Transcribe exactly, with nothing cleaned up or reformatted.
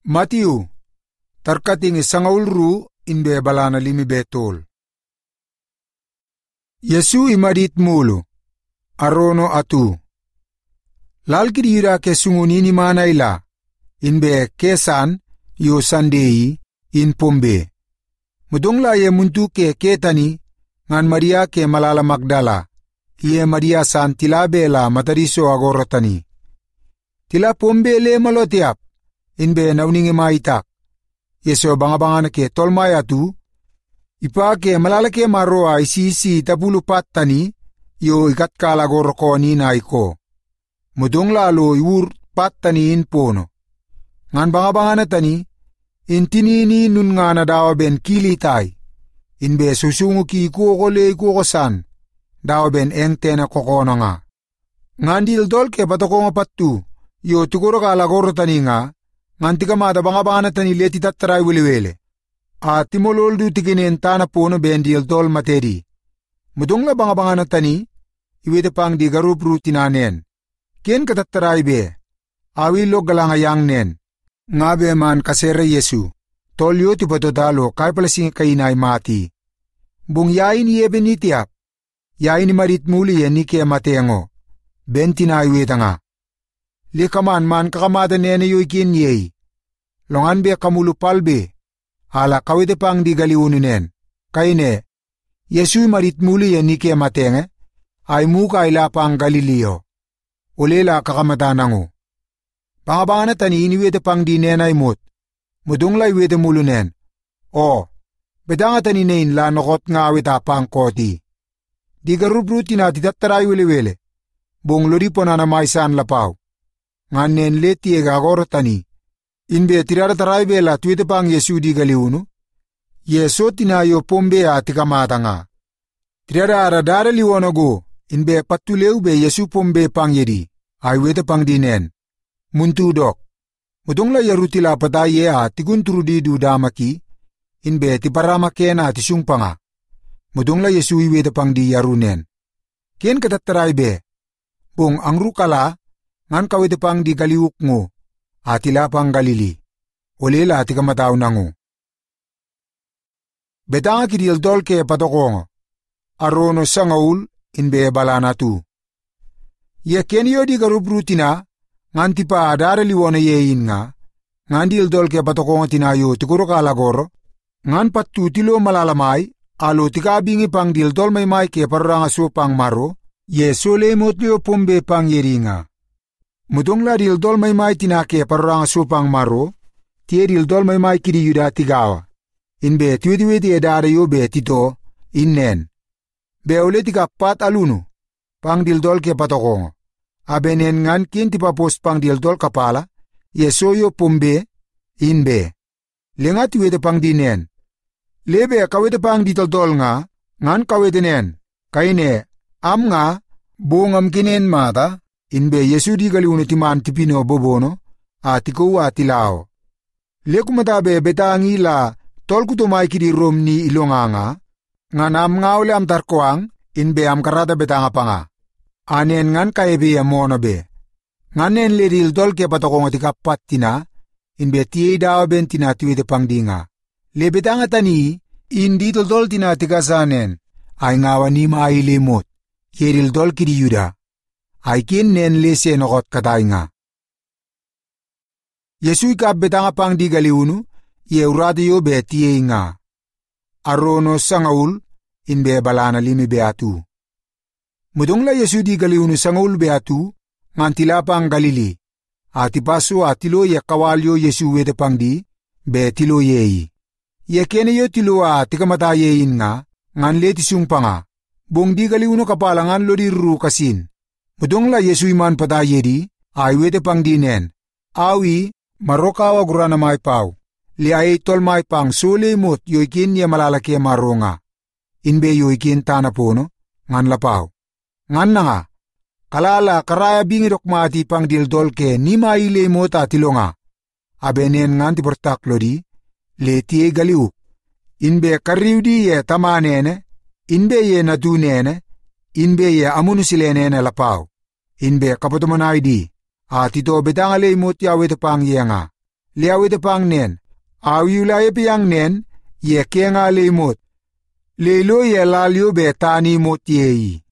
Matthew, tarkating isangawulru inbe balana limi betol. Yesu imadit mulu, arono atu. Lalkid yura ke sungunini manaila, inbe kesan yo sandei in pombe. Mudongla ye muntu ke ketani, ngan Maria ke malala Magdala, ye Maria san tila bela matariso agorotani. Tila pombe le malotiap, inbe nauningi maitak. Yeso bangabangana ke tolmaya tu, ipa ke malala ke maroa isi isi tapulu patani, yo ikat kala goroko ni naiko. Mudong lalo iwur patani in pono. Ngan bangabangana tani, intinini nun nga na dawa ben kilitay. Inbe susungu ki kuko le kuko san, dawa ben engte na kokono nga. Ngan dildol ke patoko nga patu, yo tukuro kala goro tani nga, ngan tika mata bangabangana tani leti tataray wiliwele. At timolol du tikinin tana pono ben dildol materi. Mudong la bangabangana tani, iwete pang di garupru tinanen. Ken katataray be, awilo galangayang nen. Nga be man kasere Yesu, tolyo ti patotalo kay palasing kainay mati. Bung yain yebe ni tiap, yain ni marit muli yan ni kaya matengo, benti na iweta nga. Likaman man kakamata nene yu ikin yey, longan be kamulupal be, ala kawite pang di galiununen, kayne, Yesu marit muli yan ni kaya matenge, ay muka ila pang Galileo, ulela kakamata nango. Pangabangana tani iniwete pang di nenay mut, mudong la iwete mulunen. O, bedanga tani nain la nokot nga awita pang koti. Di garubruti na titataray wile-wile, buong lori po na namaysan lapaw. Nga nen leti e gagoro tani, inbe tirarataray bela tuwete pang Yesu di galiunu, Yeso tinayo pombe a tikamata nga. Tirararadara liwonago, inbe patuleu be Yesu pombe pang yedi, aywete pang dinen. Muntudok, mudong la yarutila pataye a tigunturu du damaki, inbe ti parama kena ti sungpanga. Mudong la Yesu iwete pang di yarunen. Ken katataray be, bung ang rukala, ngan kawete pang di galiuk ngo, atila pang Galili. Ulela ti kamataw na ngo. Betanga kidildol ke patokongo, arono sangaul inbe balana tu. Ye kenyo di garubrutina, ngan ti pa adara liwona yein nga, ngan dildol ke patokongo tinayo tikuro kalagoro, ngan patu tilo malalamay, alo tikabingi pang dildol may may ke paruranga so pang maro, Yeso le motlio pombe pang yeringa. Mudong la dildol may may tinake paruranga so pang maro, tiye dildol may may kidi yuda tigawa. Inbe tiwitiwiti edara yo be tito, innen. Be ule tikapat aluno, pang dildol ke patokongo. Abenen ngan kin tipapos pang dildol kapala, Yeso yo pombe, inbe. Lenga tiwete pang dinen. Lebe kawete pang dildol nga, ngan kawete nen. Kaine, am nga, bungam kinen mata, inbe Yesu di galiuno timan tipino bobono, atiko atilao. Lekumatabe betangi la, tolkutumay kidi romni ilonga nga, ngan am nga ule am tarkoang, inbe am karata betanga pa nga. Anen ngan kaebe ya mono be. Nganen le dildol ke patokong tikapat tina, inbe tiye dawa ben tina tiwete pang dinga. Le betanga tani, indi dildol tina tikasanen, ay ngawa ni mailimot, ye dildol kidi yuda. Ay kin nen le senokot katay nga. Yesu ikap betanga pang di galiunu, ye urado yo be tiye nga. Arono sangaul, inbe balana limi beatu. Mudong la Yesu di galiunu sangul beatu, ngan tila pang Galili. Ati paso atilo ye kawalyo Yesu wete pang di, be tilo yeyi. Ye kene yo tilo a tikamata yeyin nga, ngan leti sungpa nga. Bung di galiunu kapalangan lo di ruru kasin. Mudong la Yesu iman pata yedi, ay wete pang dinen. Awi, marokawa gurana may pau. Li ay tol may pang sule mut yoikin ye malalaki maronga. Inbe yoikin tanapono, ngan lapaw. Ngan na nga, kalala karaya bingirok mati pang dildol ke ni maile mo tatilo nga. Abenen ngan ti portaklo di, leti e galiu. Inbe kariw di ye tamanene, inbe ye natunene, inbe ye amunusilenene lapaw. Inbe kapatumanay di, at ito betangale mo ti awet pang ye nga. liawit pang nen, awiula ye piang nen, ye kenga le mot, le lo ye lalio be tani mot ye.